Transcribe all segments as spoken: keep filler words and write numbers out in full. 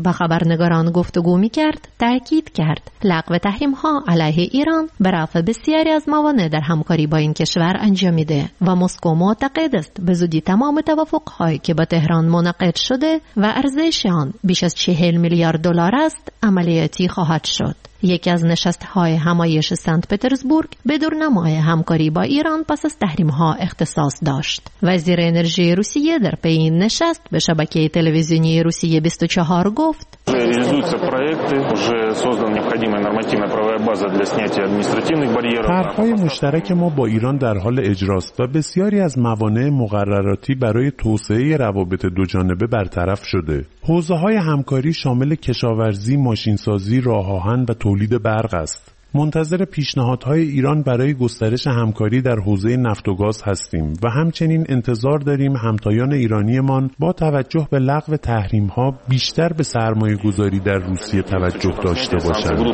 با خبرنگاران گفتگو می‌کرد، تأکید کرد لغو تحریم‌ها علیه ایران به رفع بسیاری از موانع در همکاری با این کشور انجامیده و مسکو معتقد است به زودی تمام توافق‌هایی که با تهران منعقد شده و ارزش آن بیش از چهل میلیارد دلار است عملیاتی خواهد شد. یکی از نشست‌های همایش سنت پترزبورگ به دورنمای همکاری با ایران پس از تحریم‌ها اختصاص داشت. وزیر انرژی روسیه در پی این نشست به شبکه تلویزیونی روسیه بیست و چهار گفت: طرح‌های مشترک ما با ایران در حال اجراست و بسیاری از موانع مقرراتی برای توسعه روابط دوجانبه برطرف شده. حوزه‌های همکاری شامل کشاورزی، ماشینسازی، راه‌آهن و تولید برق است. منتظر پیشنهادهای ایران برای گسترش همکاری در حوزه نفت و گاز هستیم و همچنین انتظار داریم همتایان ایرانیمان با توجه به لغو تحریم‌ها بیشتر به سرمایه‌گذاری در روسیه توجه داشته باشند.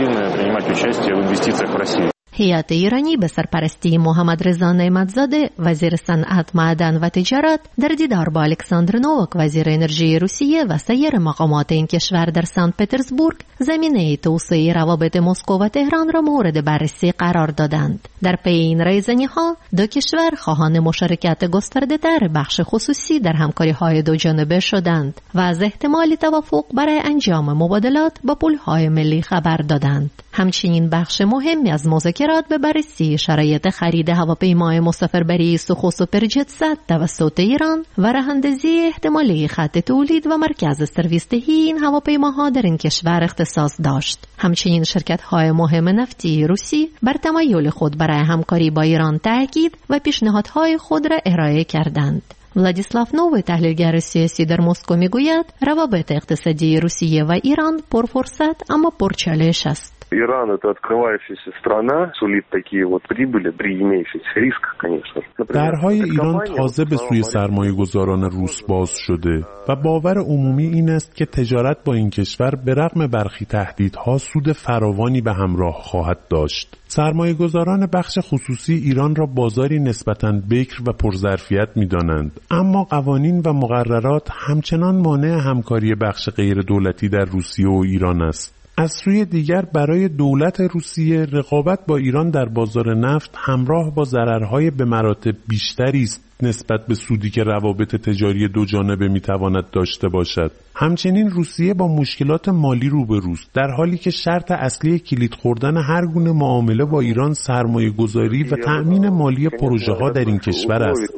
هیئت ایرانی به سرپرستی محمد رضا نعمتزاده وزیر صنعت، معدن و تجارت در دیدار با الکساندر نووک وزیر انرژی روسیه و سایر مقامات این کشور در سنت پترزبورگ زمینه توسعه روابط مسکو و تهران را مورد بررسی قرار دادند. در پی این رایزنی‌ها دو کشور خواهان مشارکت گسترده‌تر بخش خصوصی در همکاری‌های دوجانبه شدند و از احتمال توافق برای انجام مبادلات با پول‌های ملی خبر دادند. همچنین بخش مهمی از مذاکرات به بررسی شرایط خرید هواپیمای مسافربری سخو سوپرجت صد توسط ایران و راه‌اندازی احتمالی خط تولید و مرکز سرویس دهی این هواپیماها در این کشور اختصاص داشت. همچنین شرکت‌های مهم نفتی روسی بر تمایل خود برای همکاری با ایران تاکید و پیشنهادهای خود را ارائه کردند. ولادیسلاو نووی تحلیلگر سیاسی در مسکو میگوید روابط اقتصادی روسیه و ایران پرفرصت اما پرچالش است. Иран – это открывающаяся страна, сулит такие вот прибыли при имеющихся рисках, конечно. درهای ایران تازه به سوی سرمایه‌گذاران روس باز شده و باور عمومی این است که تجارت با این کشور به رغم برخی تهدیدها سود فراوانی به همراه خواهد داشت. سرمایه‌گذاران بخش خصوصی ایران را بازاری نسبتاً بکر و پرظرفیت می‌دانند، اما قوانین و مقررات همچنان مانع همکاری بخش غیر دولتی در روسیه و ایران است. از سوی دیگر برای دولت روسیه رقابت با ایران در بازار نفت همراه با ضررهای به مراتب بیشتری است نسبت به سودی که روابط تجاری دو جانبه میتواند داشته باشد. همچنین روسیه با مشکلات مالی روبروست، در حالی که شرط اصلی کلید خوردن هر گونه معامله با ایران سرمایه گذاری و تأمین مالی پروژه ها در این کشور است.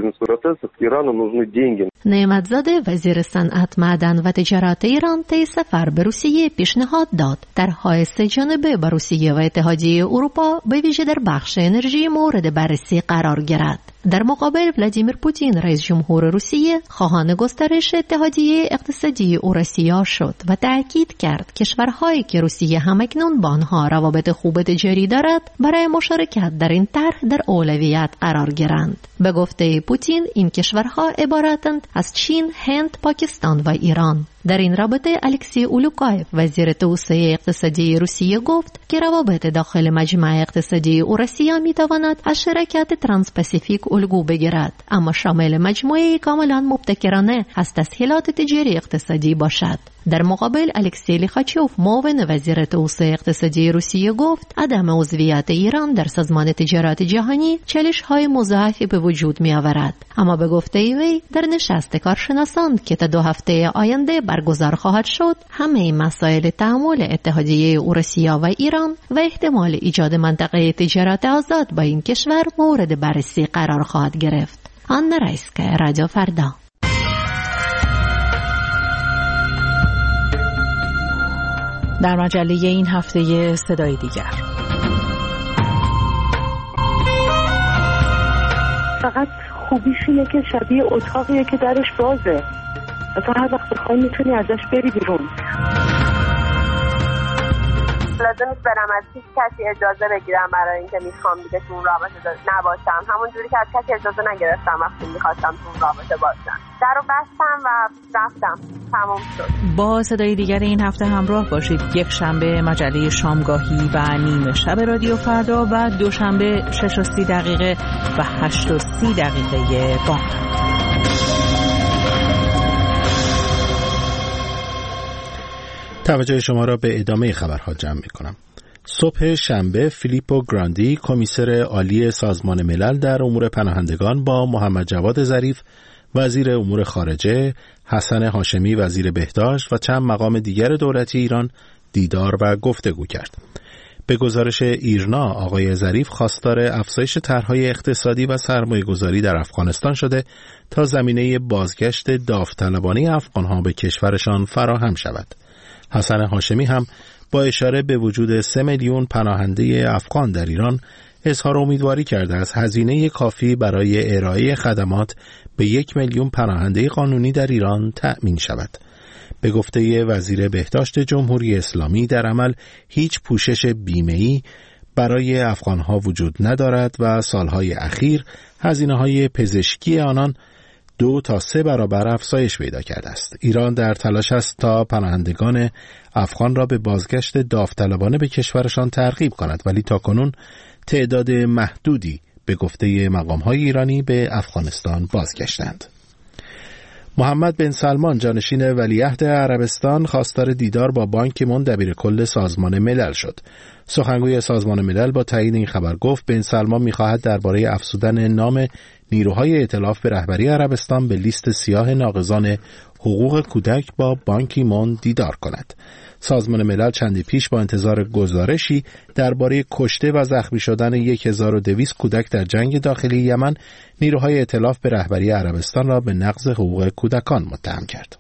نعمتزاده وزیر صنعت، معدن و تجارت ایران طی سفر به روسیه پیشنهاد داد طرح‌های سه جانبه با روسیه و اتحادیه اروپا به ویژه در بخش انرژی مورد بررسی قرار گیرد. در مقابل ولادیمیر پوتین رئیس جمهور روسیه خواهان گسترش اتحادیه اقتصادی اوراسیا شد و تأکید کرد کشورهایی که روسیه همکنون با آنها روابط خوب تجاری دارد برای مشارکت در این طرح در اولویت قرار گیرند. به گفته پوتین این کشورها عبارتند از چین، هند، پاکستان و ایران. در این رابطه الکسی اولوکایف وزیر توسعه اقتصادی روسیه گفت که روابط داخل مجمع اقتصادی اوراسیا میتواند از شرکت ترانس پاسیفیک الگو بگیرد، اما شامل مجموعه کاملا مبتکرانه از تسهیلات تجاری اقتصادی باشد. در مقابل الکسی لیخاچوف معاون وزیر توسعه اقتصادی روسیه گفت عدم عضویت ایران در سازمان تجارت جهانی چالش‌های مضاعفی به وجود می‌آورد، اما به گفته وی در نشست کارشناسان که تا دو هفته آینده برگزار خواهد شد همه مسائل تعامل اتحادیه اوراسیا و ایران و احتمال ایجاد منطقه تجارت آزاد با این کشور مورد بررسی قرار خواهد گرفت. آنا رایسکا، رادیو فردا. در مجله این هفته صدای دیگر. فقط خوبیش اینه که شبیه اتاقیه که درش بازه، تو هر وقت بخوای میتونی ازش بری بیرون. لازم نیست برم از هیچ کسی اجازه بگیرم برای اینکه میخوام دیگه تو اون رابطه نباشم، همون جوری که از کسی اجازه نگرفتم وقتی میخواستم تو اون رابطه باشم. در رو بستم و رفتم، تمام شد. با صدای دیگر این هفته همراه باشید. یک شنبه مجله شامگاهی و نیمه شب رادیو فردا و دوشنبه شش و سی دقیقه و هشت و سی دقیقه بامداد. توجه شما را به ادامه خبرها جمع می‌کنم. صبح شنبه فیلیپو گراندی کمیسر عالی سازمان ملل در امور پناهندگان با محمد جواد ظریف وزیر امور خارجه، حسن هاشمی وزیر بهداشت و چند مقام دیگر دولتی ایران دیدار و گفتگو کرد. به گزارش ایرنا آقای ظریف خواستار افزایش طرح‌های اقتصادی و سرمایه‌گذاری در افغانستان شده تا زمینه بازگشت داوطلبانه افغان‌ها به کشورشان فراهم شود. حسن هاشمی هم با اشاره به وجود سه میلیون پناهنده افغان در ایران اظهار امیدواری کرده از هزینه کافی برای ارائه خدمات به یک میلیون پناهنده قانونی در ایران تأمین شود. به گفته وزیر بهداشت جمهوری اسلامی در عمل هیچ پوشش بیمه‌ای برای افغانها وجود ندارد و سالهای اخیر هزینه‌های پزشکی آنان دو تا سه برابر افزایش پیدا کرده است. ایران در تلاش است تا پناهندگان افغان را به بازگشت داوطلبانه به کشورشان ترغیب کند، ولی تاکنون تعداد محدودی به گفته مقام‌های ایرانی به افغانستان بازگشتند. محمد بن سلمان جانشین ولیعهد عربستان خواستار دیدار با بان کی مون دبیر کل سازمان ملل شد. سخنگوی سازمان ملل با تایید این خبر گفت بن سلمان می‌خواهد درباره افزودن نام نیروهای ائتلاف به رهبری عربستان به لیست سیاه ناقضان حقوق کودک با بان کی مون دیدار کند. سازمان ملل چندی پیش با انتظار گزارشی درباره کشته و زخمی شدن هزار و دویست کودک در جنگ داخلی یمن نیروهای ائتلاف به رهبری عربستان را به نقض حقوق کودکان متهم کرد.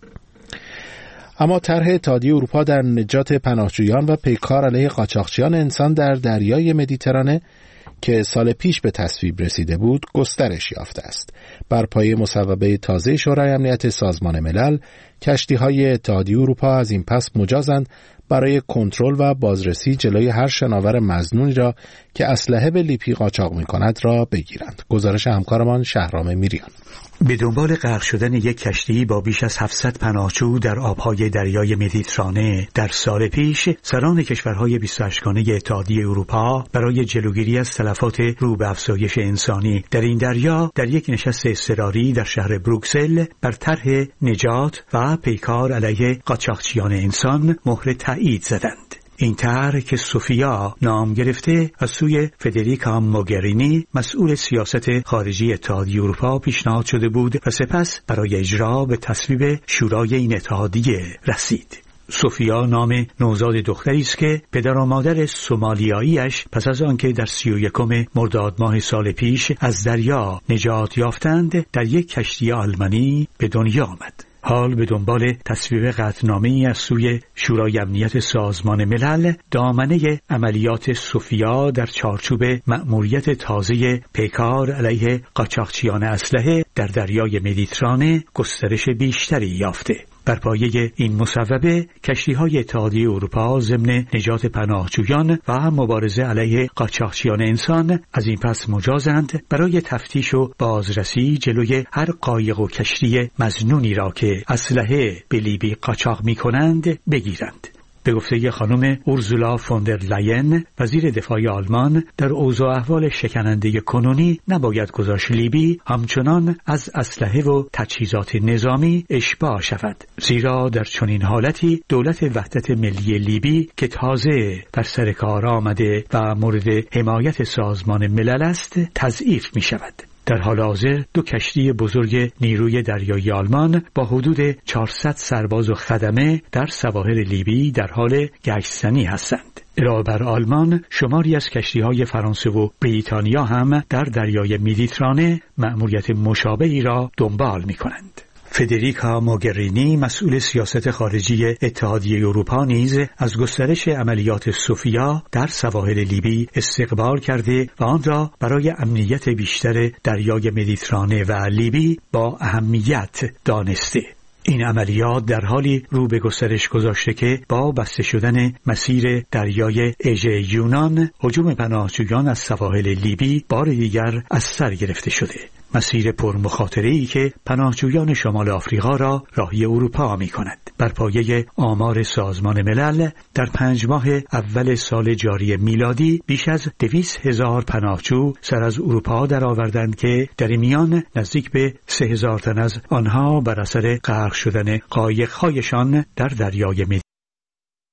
اما طرح اتحادیه اروپا در نجات پناهجویان و پیکار علیه قاچاقچیان انسان در دریای مدیترانه که سال پیش به تصویب رسیده بود گسترش یافته است. بر پایه مصوبه تازه شورای امنیت سازمان ملل، کشتی‌های اتحادیه اروپا از این پس مجازند برای کنترل و بازرسی جلوی هر شناور مظنونی را که اسلحه به لیبی قاچاق می‌کند را بگیرند. گزارش همکارمان شهرام میریان. به دنبال غرق شدن یک کشتی با بیش از هفتصد پناهجو در آبهای دریای مدیترانه در سال پیش، سران کشورهای بیست و هشت گانه اتحادیه اروپا برای جلوگیری از تلفات رو به افزایش انسانی در این دریا در یک نشست اضطراری در شهر بروکسل بر طرح نجات و پیکار علیه قاچاقچیان انسان مهر تایید زدند. این طرح که سوفیا نام گرفته از سوی فدریکا موگرینی مسئول سیاست خارجی اتحادیه اروپا پیشنهاد شده بود و سپس برای اجرا به تصویب شورای این اتحادیه رسید. سوفیا نام نوزاد دختری است که پدر و مادر سومالیایی‌اش پس از آنکه در سی و یکم مرداد ماه سال پیش از دریا نجات یافتند در یک کشتی آلمانی به دنیا آمد. حال به دنبال تصویب قطعنامه‌ای از سوی شورای امنیت سازمان ملل، دامنه عملیات سوفیا در چارچوب مأموریت تازه پیکار علیه قاچاقچیان اسلحه در دریای مدیترانه گسترش بیشتری یافته. بر پایه این مصوبه کشتی‌های اتحادیه اروپا ضمن نجات پناهجویان و مبارزه علیه قاچاقچیان انسان از این پس مجازند برای تفتیش و بازرسی جلوی هر قایق و کشتی مظنونی را که اسلحه به لیبی قاچاق می‌کنند بگیرند. به گفته خانم اورزولا فوندر لاین وزیر دفاع آلمان، در اوضاع احوال شکننده کنونی نباید گذاشت لیبی همچنان از اسلحه و تجهیزات نظامی اشباع شود، زیرا در چنین حالتی دولت وحدت ملی لیبی که تازه در سر کار آمده و مورد حمایت سازمان ملل است تضعیف می شود. در حال حاضر دو کشتی بزرگ نیروی دریایی آلمان با حدود چهارصد سرباز و خدمه در سواحل لیبی در حال گشتزنی هستند. علاوه بر آلمان، شماری از کشتی‌های فرانسه و بریتانیا هم در دریای مدیترانه مأموریت مشابهی را دنبال می‌کنند. فدریکا موگرینی مسئول سیاست خارجی اتحادیه اروپا نیز از گسترش عملیات سوفیا در سواحل لیبی استقبال کرده و آن را برای امنیت بیشتر دریای مدیترانه و لیبی با اهمیت دانسته. این عملیات در حالی رو به گسترش گذاشته که با بسته شدن مسیر دریای اژه یونان، هجوم پناهجویان از سواحل لیبی بار دیگر از سر گرفته شده. مسیر پرمخاطره‌ای که پناهجویان شمال آفریقا را راهی اروپا می کند. بر پایه آمار سازمان ملل در پنج ماه اول سال جاری میلادی بیش از دویست هزار پناهجو سر از اروپا درآوردند که در میان نزدیک به سه هزار تن از آنها بر اثر غرق شدن قایق‌هایشان در دریای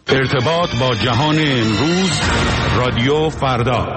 ارتباط با جهان امروز، رادیو فردا.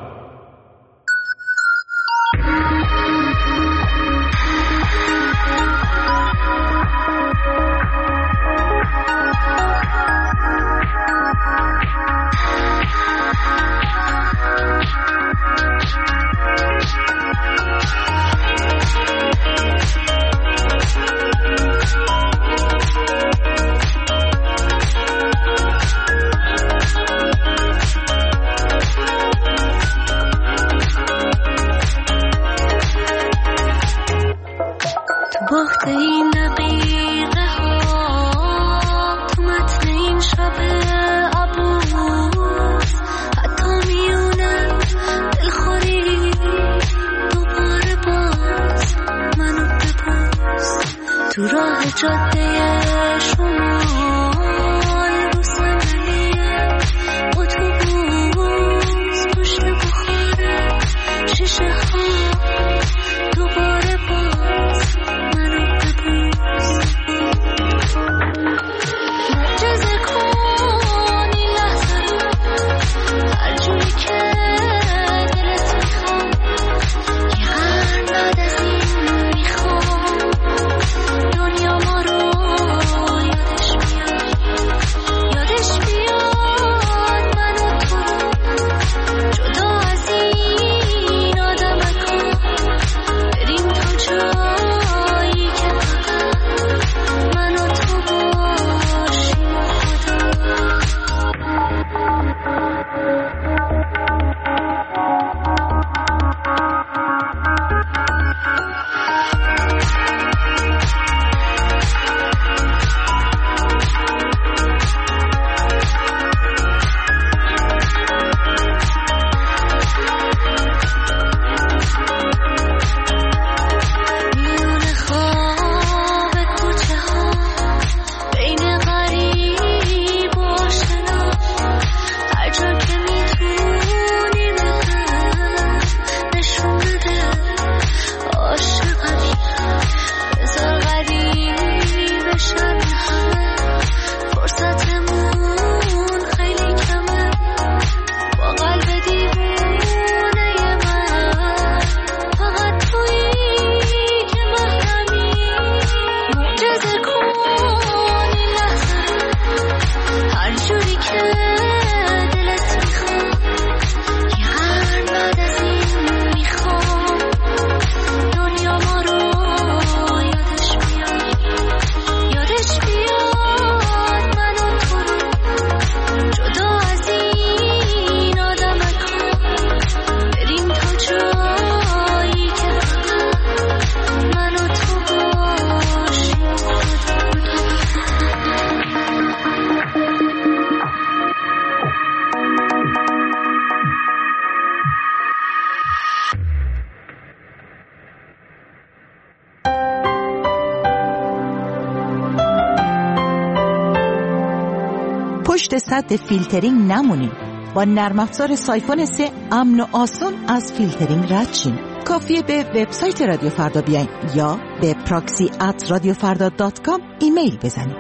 پشت سد فیلترینگ نمونیم. با نرم افزار سایفون سه امن و آسون از فیلترینگ رد شیم. کافیه به وبسایت رادیو فردا بیاین یا به پراکسی ات رادیو فردا دات کام ایمیل بزنید.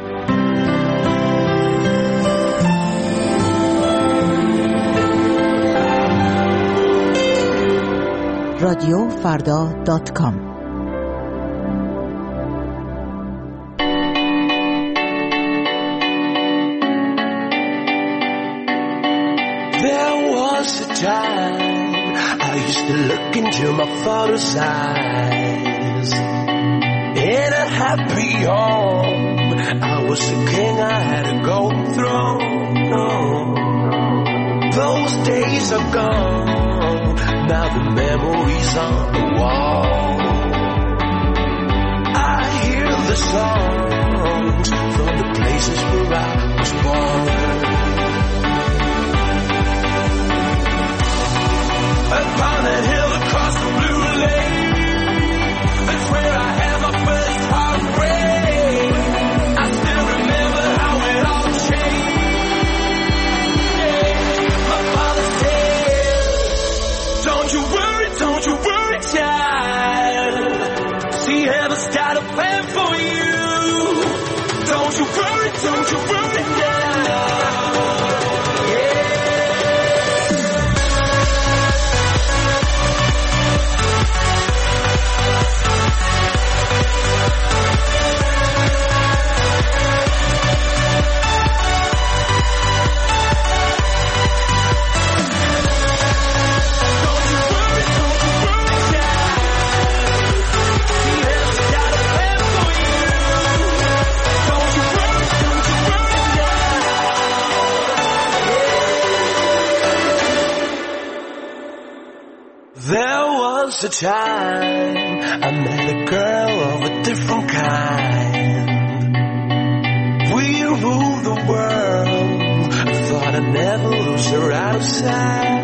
رادیو فردا دات کام. Time I used to look into my father's eyes. In a happy home, I was the king, I had a golden throne. No. Those days are gone, now the memories on the wall. I hear the songs from the places where I was born. Upon that hill across the blue lake, that's where I had my first heartbreak. I still remember how it all changed. My father said, don't you worry, don't you worry, child. See, heaven's got a plan for you. Don't you worry, don't was a time I met a girl of a different kind. We ruled the world. I thought I'd never lose her out of sight.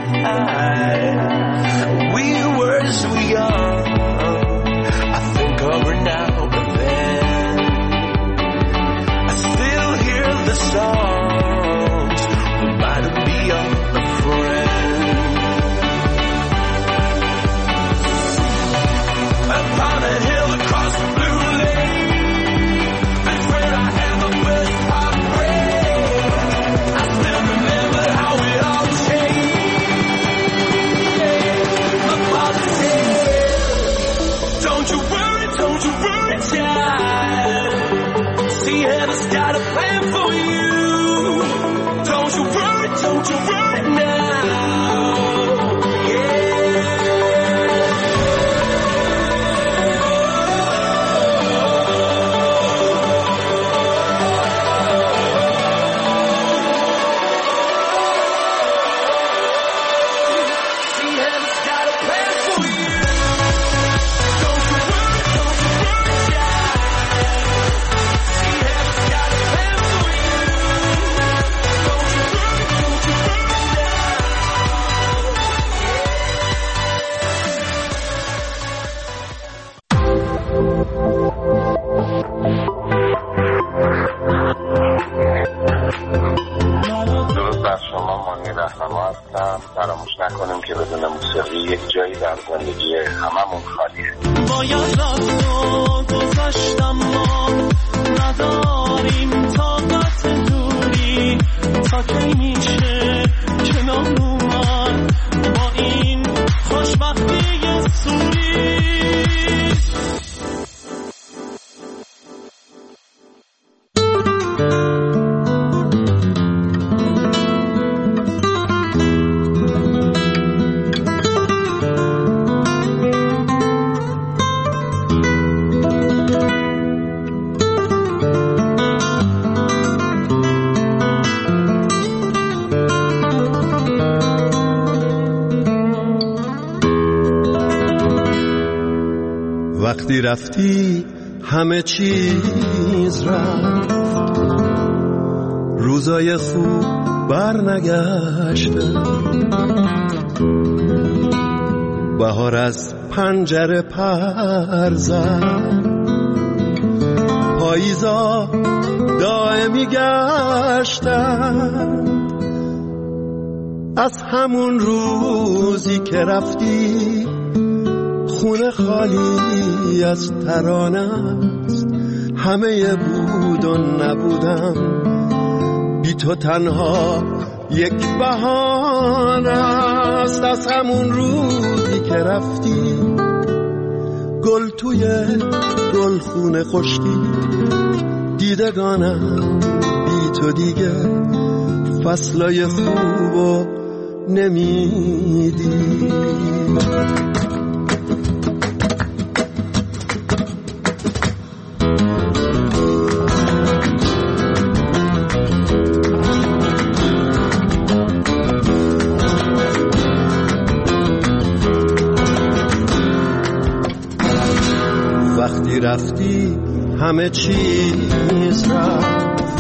We were so young. I think of her now, but then I still hear the songs reminding me of a friend. Upon a hill across the blue lake, that's where I had the best heartbreak. I still remember how it all changed. My father said, don't you worry, don't you worry, child. See, heaven's got a plan for you. Don't you worry, don't you worry now. فراموش نکنیم که بدون موسیقی یک جایی در زندگی هممون خالیه. باید رفت و گذشتم ما نداریم طاقت دوری تا کی میشه کنار اومد با این خوشبختی سوری. وقتی رفتی همه چیز رفت، روزای خوب برنگشتن، بهار از پنجره پر زد، پاییزا دائمی گشتن. از همون روزی که رفتی خونه خالی از ترانه است، همه بود و نبودم بی تو تنها یک بهانه است. از همون روزی که رفتی گل توی گل خونه خشکی، دیدگانم بی تو دیگه فصلای خوبو نمیدی. وقتی رفتی همه چیز رفت،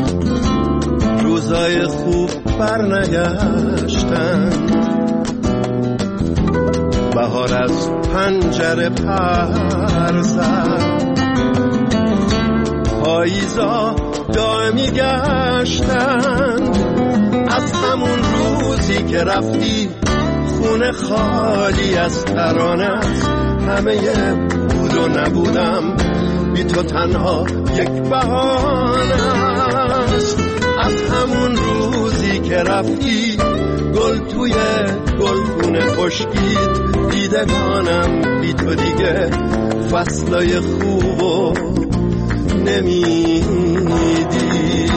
روزای خوب برنگشتن، بهار از پنجره پر زد، پاییزا دائمی گشتن. از همون روزی که رفتی خونه خالی از ترانه است، همه بود و نبودم بی تو تنها یک بهانه است. از همون روزی که رفتی گل توی گلخونه خشکید، دیدگانم بی تو دیگه فصلای خوبو نمیدی.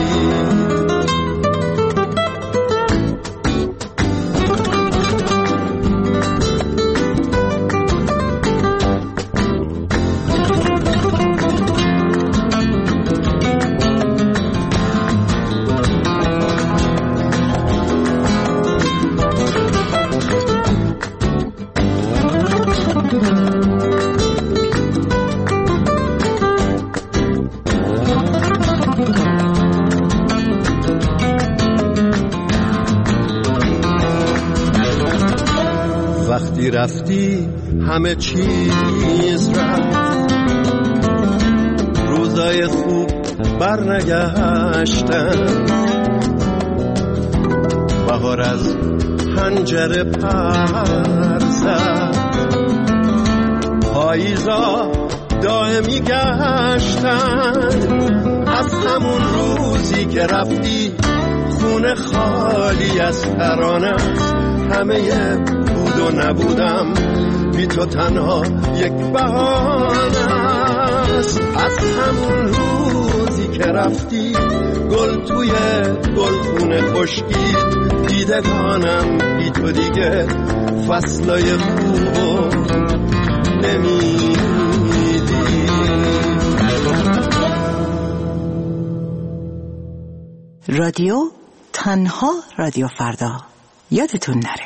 وقتی رفتی همه چیز رفت، روزای خوب برنگشتن، بهار از پنجره پر زد، پاییزا دائمی گشتن، از همون روزی که رفتی خونه خالی از ترانه، همه بود و نبودم بی تو تنها یک بهانه است. از همون روزی که رفتی گل توی گلخونه خشکید، دیدگانم بی تو دیگه فصلای خوبو نمیدی. رادیو تنها رادیو فردا، یادتون نره.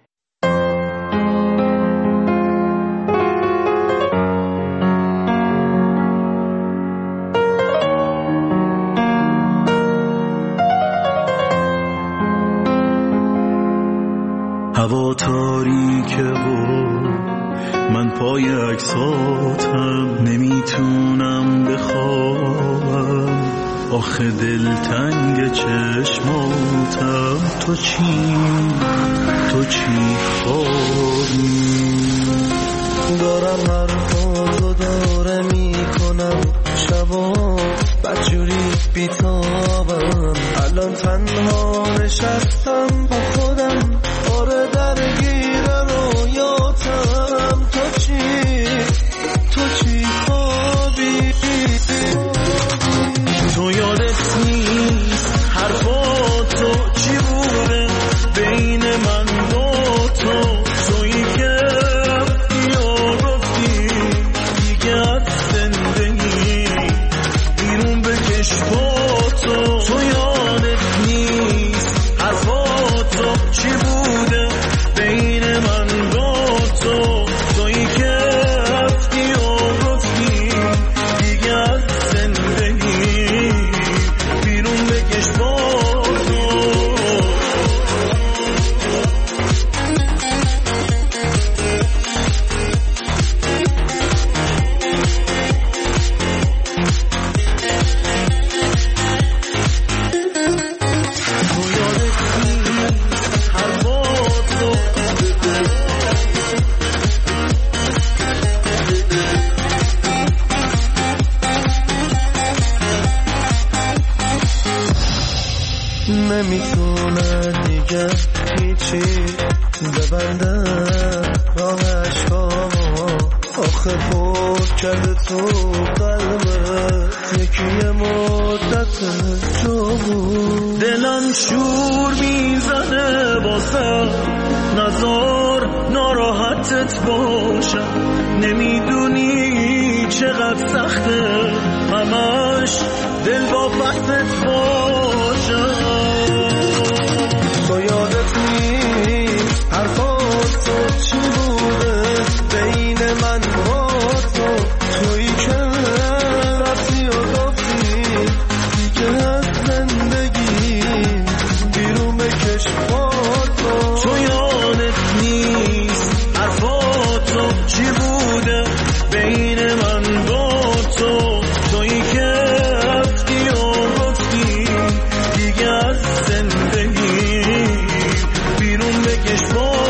هوا تاریکه و من پای عکساتم، نمیتونم بخوابم آخه دلتنگ چشماتم. تو چی تو چی خوابی؟ دارم حرفاتو داره میکنم شبا بدجوری بیتابم، الان تنها نشستم با خودم، آره درگیر رویاتم. تو چی تو چی خوابی؟ تو یادت نیست حرفاتو چی بوده بین من با تو، تویی که رفتی و رفتی دیگه از زندگی بیرون بکش با تو. تو یادت نیست حرفاتو چی بوده بین من با تو، تویی که رفتی و رفتی دیگه از زندگی بیرون بکش با تو. نمیتونه دیگه هیچی ببنده راه عشقامو، آخه پر کرده تو قلبت یکی مدت جو بود. دلم شور میزنه باسم، نزار ناراحتت باشم، نمیدونی چقدر سخته همش دل با بحثت باشم. تو یادت نیست حرفاتو چی بوده بین من و تو، تویی که رفتی و گفتی دیگه از زندگی بیرون بکش با تو. تو یادت نیست حرفاتو چی بوده بین من با تو، تویی که رفتی و گفتی دیگه از زندگی بیرون بکش با تو.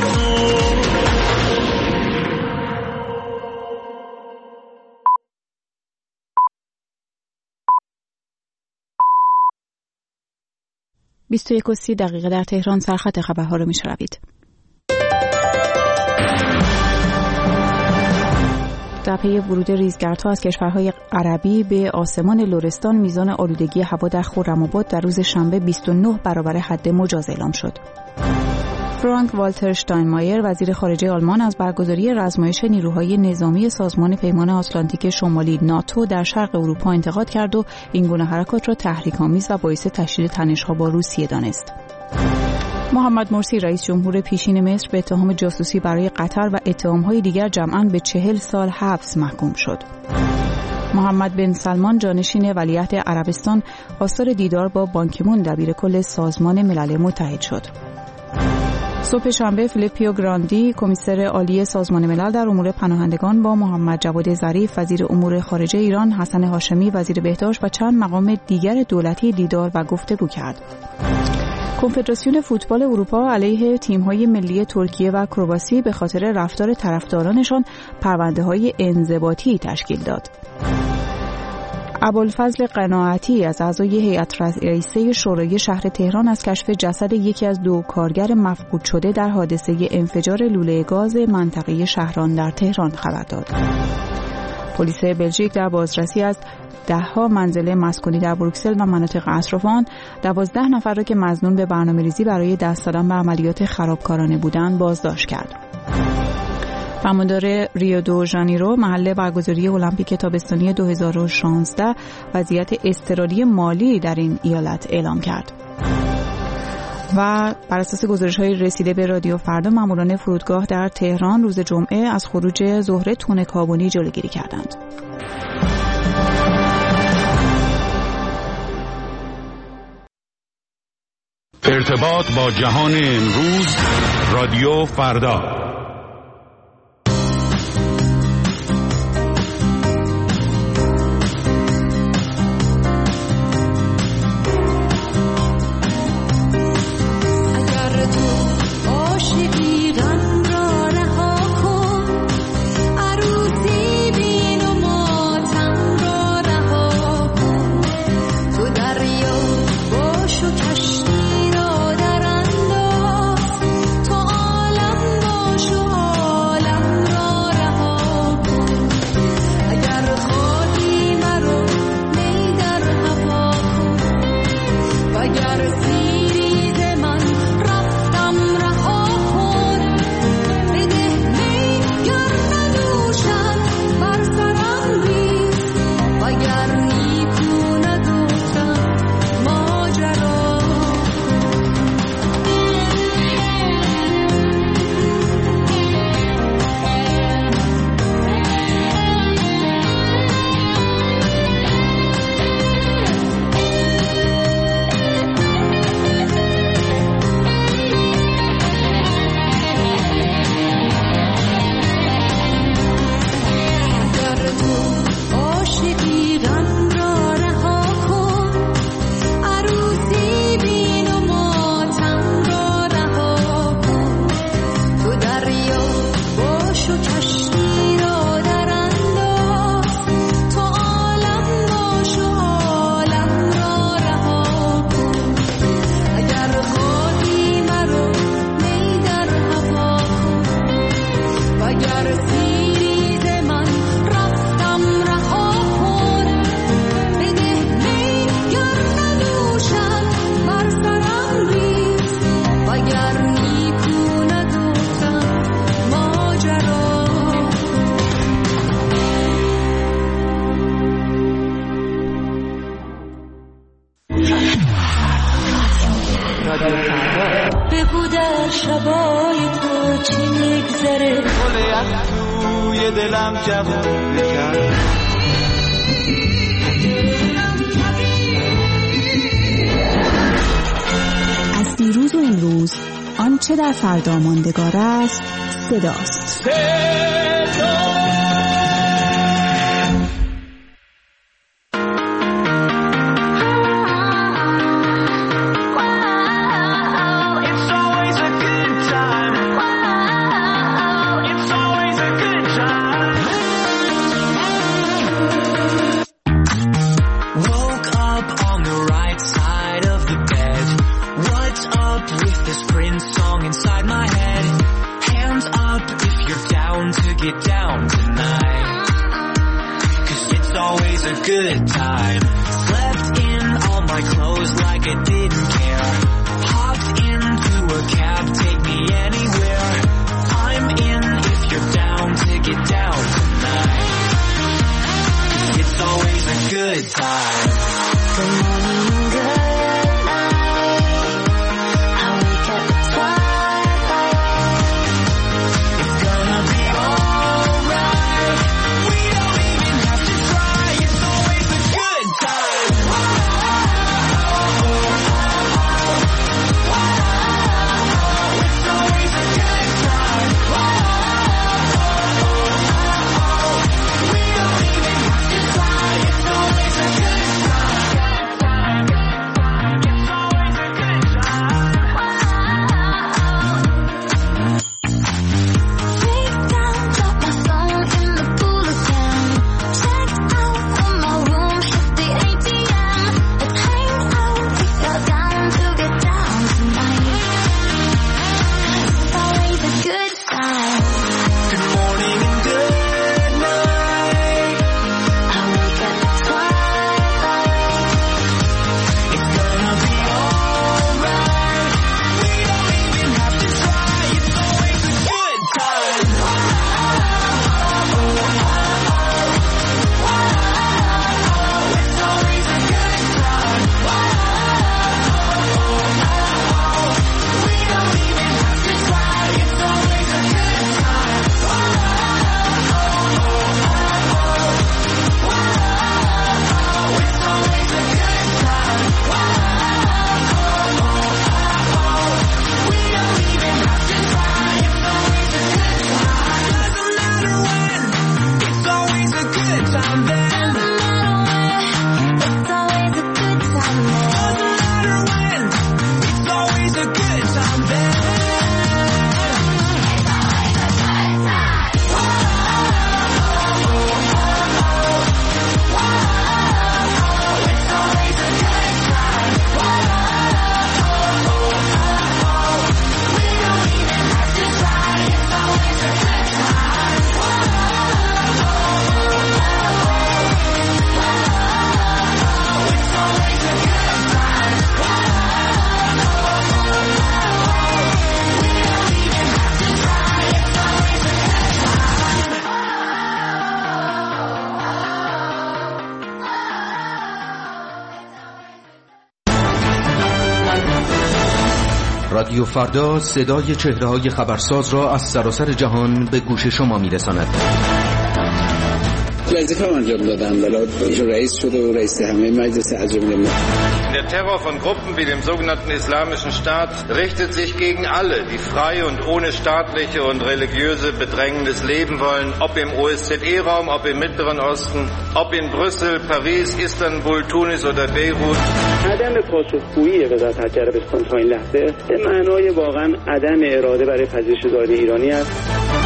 بیست و یک و سی دقیقه در تهران سرخط خبرها رو میشنوید. در پی ورود ریزگردها از کشورهای عربی به آسمان لرستان، میزان آلودگی هوا در خرم‌آباد در روز شنبه بیست و نه برابر حد مجاز اعلام شد. فرانک والتر شتاینمایر وزیر خارجه آلمان از برگزاری رزمایش نیروهای نظامی سازمان پیمان آتلانتیک شمالی ناتو در شرق اروپا انتقاد کرد و این گونه حرکات را تحریک‌آمیز و باعث تشدید تنش‌ها با روسیه دانست. محمد مرسی رئیس جمهور پیشین مصر به اتهام جاسوسی برای قطر و اتهام‌های دیگر جمعاً به چهل سال حبس محکوم شد. محمد بن سلمان جانشین ولیعهد عربستان خواستار دیدار با بان کی مون دبیر کل سازمان ملل متحد شد. صبح شنبه فیلیپو گراندی کمیسر عالی سازمان ملل در امور پناهندگان با محمد جواد ظریف وزیر امور خارجه ایران، حسن هاشمی وزیر بهداشت و چند مقام دیگر دولتی دیدار و گفتگو کرد. کنفدراسیون فوتبال اروپا علیه تیم‌های ملی ترکیه و کرواسی به خاطر رفتار طرفدارانشان پرونده‌های انضباطی تشکیل داد. ابوالفضل قناعتی از اعضای هیئت رئیسه شورای شهر تهران از کشف جسد یکی از دو کارگر مفقود شده در حادثه انفجار لوله گاز منطقه شهران در تهران خبر داد. پلیس بلژیک در بازرسی از ده‌ها منزل مسکونی در بروکسل و مناطق اطراف آن دوازده نفر را که مظنون به برنامه‌ریزی برای دست دادن به عملیات خرابکارانه بودند بازداشت کرد. فرماندار ریو دو ژانیرو محل برگزاری المپیک تابستانی دو هزار و شانزده وضعیت اضطراری مالی در این ایالت اعلام کرد. و بر اساس گزارش‌های رسیده به رادیو فردا ماموران فرودگاه در تهران روز جمعه از خروج زهره تون کابونی جلوگیری کردند. ارتباط با جهان امروز رادیو فردا. بگو در شبای تو چی میگذره گل یخ توی دلم جوون بکرد از دیروز و امروز آنچه در فردا ماندگار است صداست. Good time. Slept in all my clothes like I didn't care. Hopped into a cab, take me anywhere. I'm in if you're down to get down tonight. It's always a good time. Good morning, good night. I wake up at twilight. It's gonna be alright. We don't even have to try. It's always a good time. Oh, oh, oh. رادیو فردا صدای چهره‌های خبرساز را از سراسر جهان به گوش شما می‌رساند. وظیفه انجام دادم، ولی رئیس شده و رئیس همه مجلس عجم ملت. Der Terror von Gruppen wie dem sogenannten Islamischen Staat richtet sich gegen alle, die frei und ohne staatliche und religiöse Bedrängnis leben wollen, ob im O S Z E-Raum, ob im Mittleren Osten, ob in Brüssel, Paris, Istanbul, Tunis oder Beirut. عدم پاسخگویی وزارت خارجه عربستان تا این لحظه به معنای واقعا عدم اراده برای پذیرش زایران ایرانی است.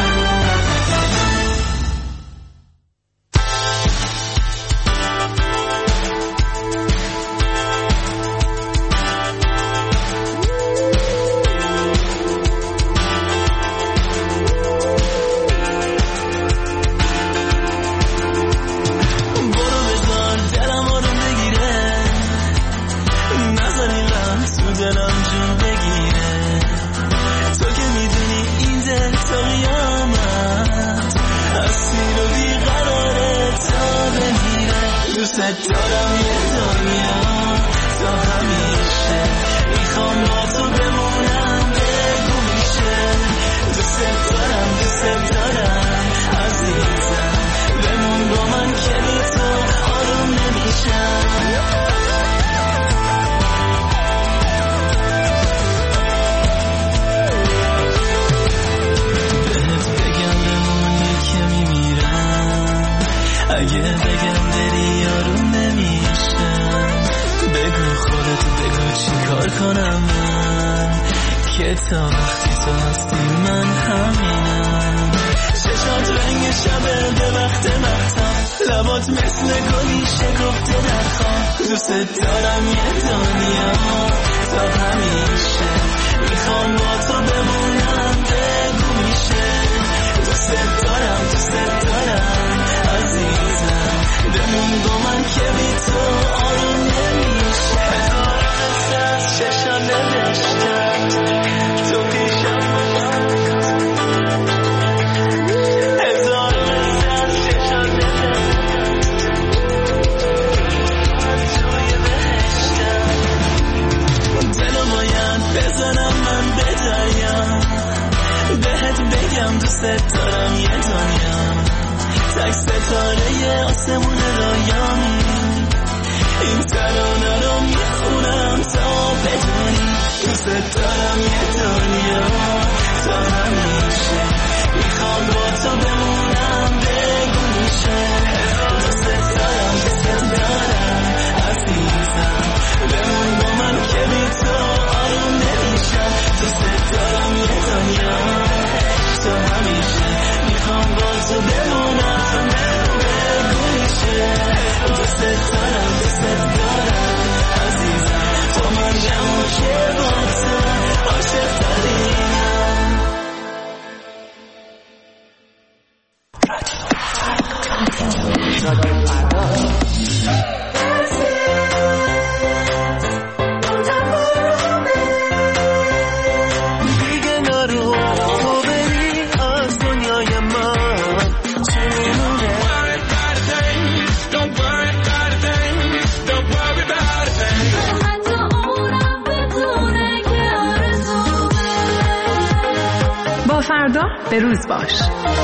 فردا به روز باش.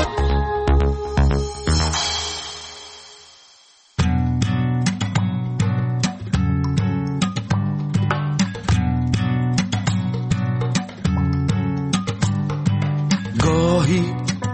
گاهی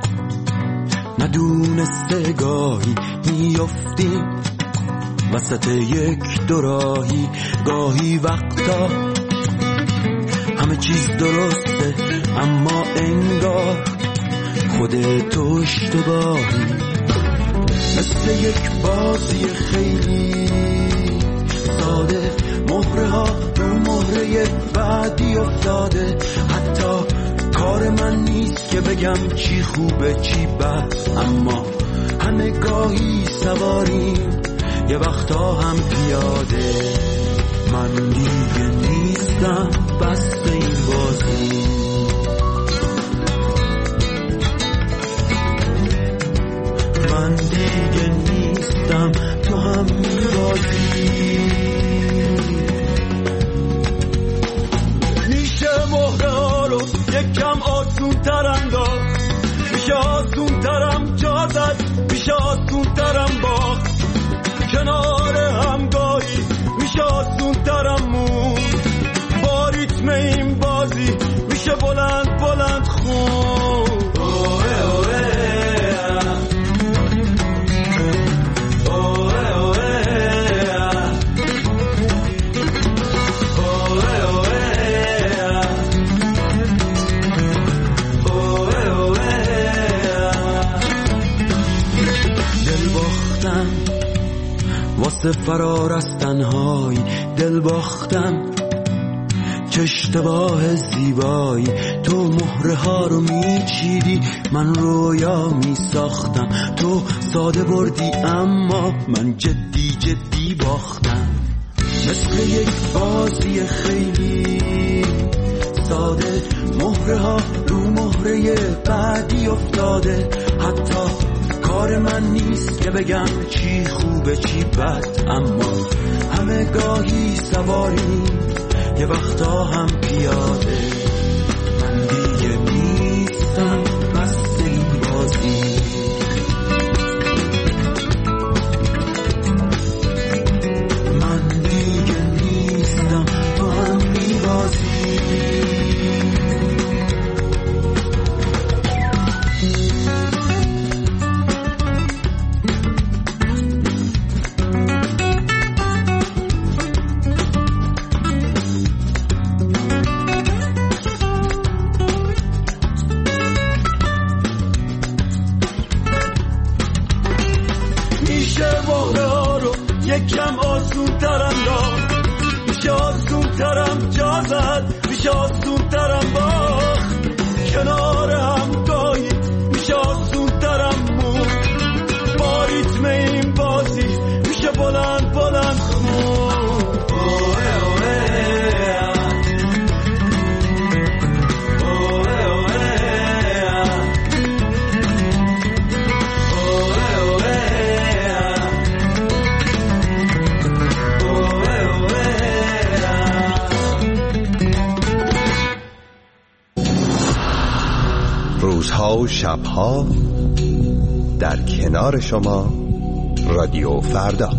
ندونسته گاهی میافتیم وسط یک دوراهی، گاهی وقتا همه چیز درسته اما انگار خودتو اشتباهی، مثل یک بازی خیلی ساده، مهره ها رو مهره بعدی افتاده، حتی کار من نیست که بگم چی خوبه چی بد، اما همه گاهی سواریم یه وقتا هم پیاده، من دیگه نیستم بس این بازی، من دیگه نیستم تو هم بازی، میشه مهره یکم آسون تر انداخت، میشه آسون ترم جا زد، میشه آسون ترم باخت، کنار همگاهی میشه آسون ترم موند، با ریتم این بازی میشه بلند بلند خون. اوه اوه واسه فرار از تنهایی، دل باختم چه اشتباه زیبایی، تو مهره ها رو میچیدی من رویا میساختم، تو ساده بردی اما من جدی جدی باختم، مثل یک بازی خیلی ساده، مهره ها رو مهره بعدی افتاده، حتی کار من نیست که بگم چی خوبه چی بد، اما همه گاهی سواری یه وقتا هم پیاده، من دیگه نیستم بس این بازی، من دیگه نیستم با هم میبازی. یکم آسون ترم داد، میشه آسون ترم جا زد، میشه آسون ترم باخت، کنار همگاهی میشه آسون ترم موند، با ریتم این بازی میشه بلند بلند خون. اوه اوه روزها و شبها در کنار شما رادیو فردا.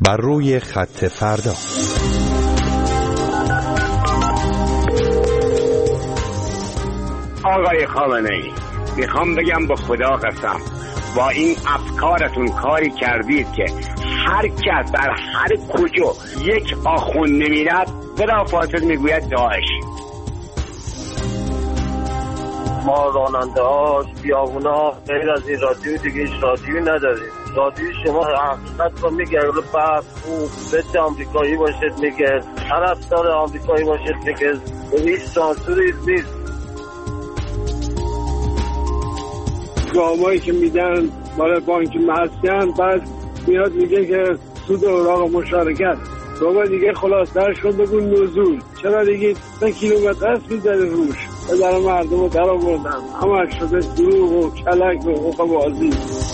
بر روی خط فردا. آقای خامنه‌ای، میخوام بگم به خدا قسم با این افکارتون کاری کردید که هر کس در هر کجا یک آخوند نمیرد بلافاصله میگوید داعش. ما راننده ها بیابونا غیر از این رادیو دیگه هیچ رادیویی نداریم. رادیو شما حقیقت رو میگه، رو بعد خوب بچه آمریکایی باشد میگه، طرفدار آمریکایی باشد میگه، هیچ سانسوری نیست. گامایی که میدن برای بانک محسن بعد میاد میگه که سود اوراق مشارکت. بابا دیگه خلاصتر شد بگو نزول. چرا دیگه سه کیلومتر است میذاره روش به در مردم رو در آوردن. همه شده دروغ و کلک و حقوق بازی.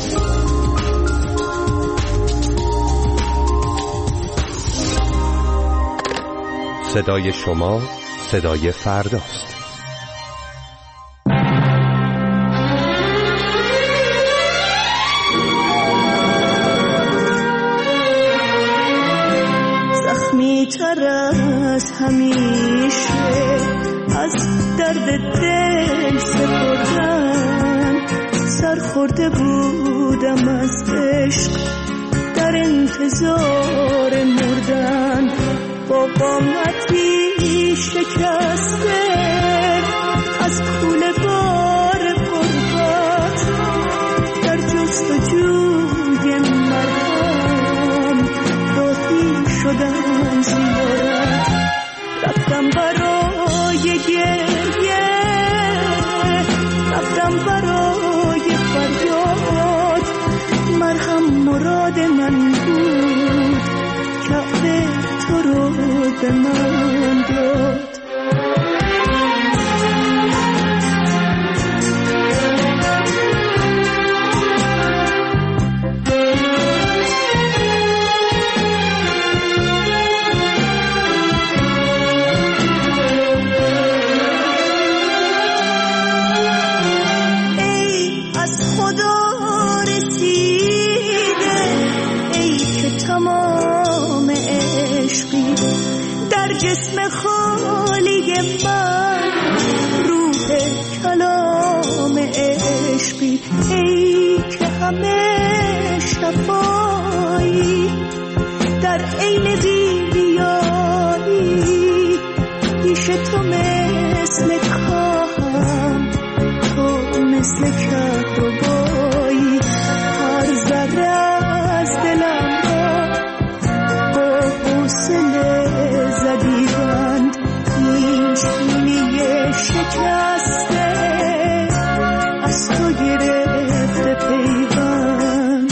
صدای شما صدای فرداست. زخمی تر از همیشه از درد دل سپردن، سرخورده بودم از عشق در انتظار مردن، با قامتی شکسته از کوله بار غربت در جستجوی مرهم راهی شدم زیارت. رفتم برای گریه، رفتم برای فریاد، مرهم مراد من بود، کعبه تو رو به من داد. ای از خدا رسیده، ای که تمام عشقی در جسم خالی من، روح کلام عشقی، ای که همه شفایی در عین بی‌ریایی، پیش تو مثل کاهم، تو مثل کهربایی، هر ذره از دلم را با حوصله زدی بند، این چینی شکسته از تو گرفته پیوند.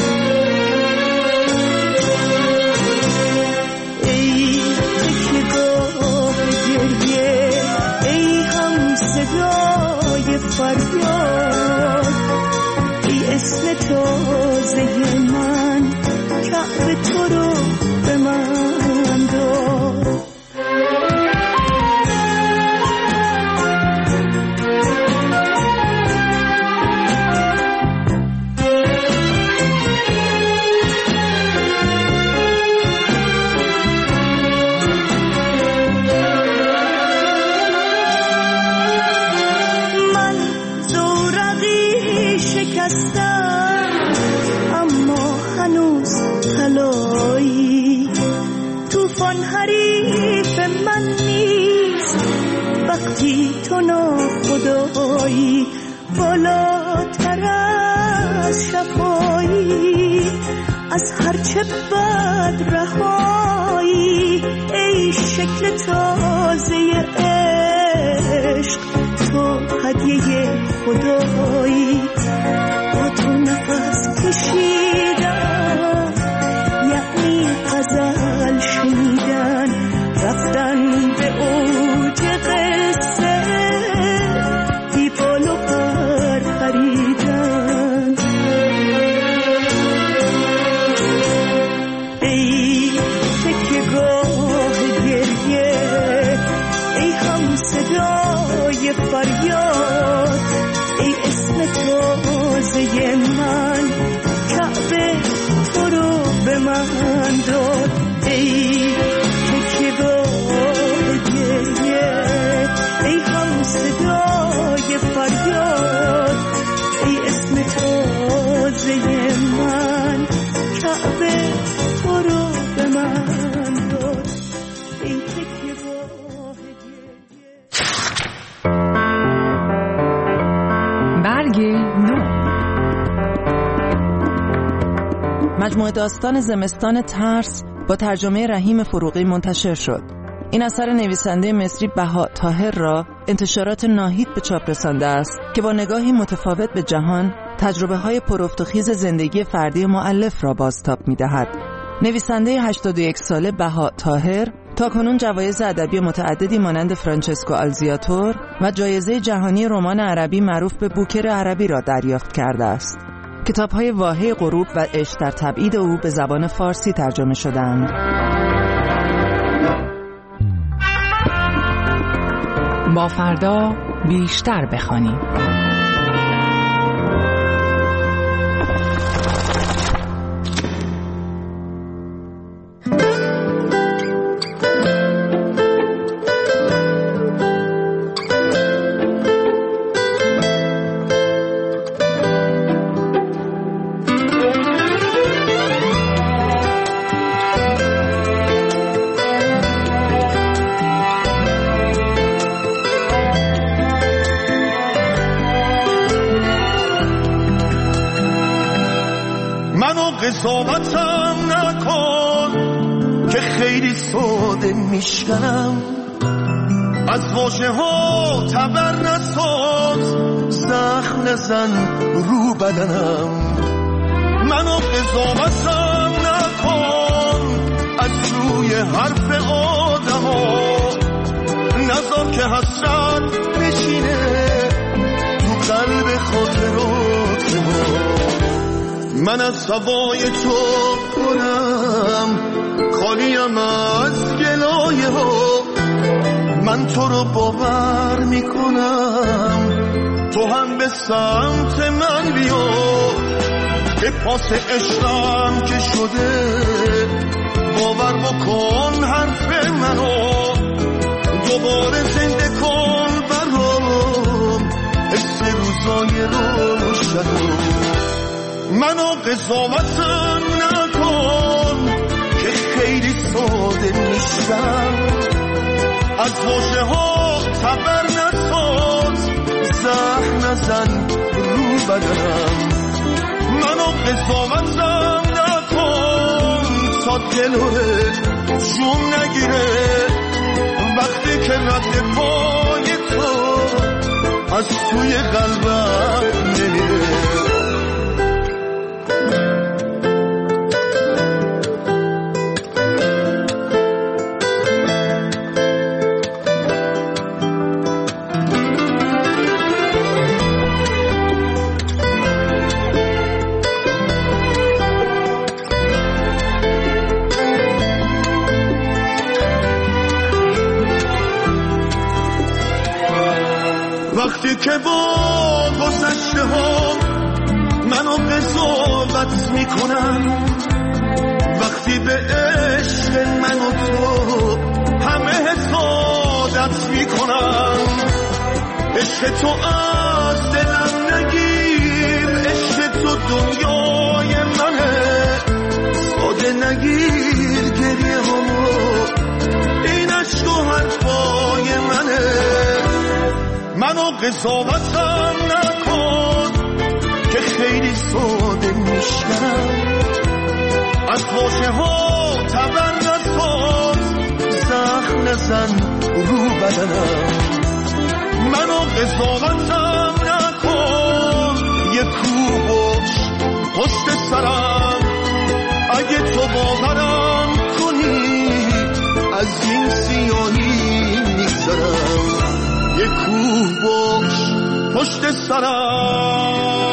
ای تکیه‌گاه گریه، ای هم صدای فریاد، ای اسم تازه من، کعبه تو رو به من داد. من زورقی شکستم اما هنوز طلایی، طوفان حریف من نیست وقتی تو ناخدایی، بالاتر از شفایی، از هرچه بد رهایی، ای شکل تازه عشق، تو هدیه خدایی. با تو نفس کشیدن یعنی غزل شنیدن، رفتن به اوج قصه، بی بال و پر خریدن. ای تکیه‌گاه گریه، ای هم صدای فریاد، ای اسم تازه من، کعبه مجموعه داستان زمستان ترس با ترجمه رحیم فروغی منتشر شد. این اثر نویسنده مصری بها طاهر را انتشارات ناهید به چاپ رسانده است که با نگاهی متفاوت به جهان، تجربه های پرافت زندگی فردی مؤلف را بازتاب می دهد. نویسنده هشتاد و یک ساله بها طاهر تاکنون جوایز ادبی متعددی مانند فرانچسکو آلزیاتور و جایزه جهانی رمان عربی معروف به بوکر عربی را دریافت کرده است. کتاب‌های واهه غروب و عشق در تبعید او به زبان فارسی ترجمه شدند. با فردا بیشتر بخوانیم. قضاوتم نکن که خیلی ساده میشکنم، از واژه ها تبر نساز، زخم نزن رو بدنم. منو قضاوتم نکن از روی حرف آدم ها، نذار که حسرت بشینه تو قلب خاطرات ما. من از هوای تو پرم، خالیم از گلایه ها، من تو رو باور میکنم، تو هم به سمت من بیا، به پاس عشقم که شده باور بکن حرف منو، دوباره زنده کن برام حس روزای روشنو. منو قضاوتم نکن که خیلی ساده میشم، از واژه ها تبر نساز، زخم نزن رو بدنم. منو قضاوتم نکن تا دلوه جون نگیره، وقتی که رد پای تو از توی قلبم نمیره. وقتی که با گذشته ها منو قضاوت میکنم، وقتی به عشق من و تو همه حسادت میکنم، عشق تو از دلم نگیر، عشق تو دنیای منه، ساده نگیر گریه همو، این عشق و حرفای منه. منو قضاوتم نکن که خیلی ساده میشکنم، از واژه ها تبر نساز، زخم نزن رو بدنم. منو قضاوتم نکن یه کوبش پشت سرم، اگه تو باورم کنی از این سیاهی میگذرم. یه کوه باش پشت سرم.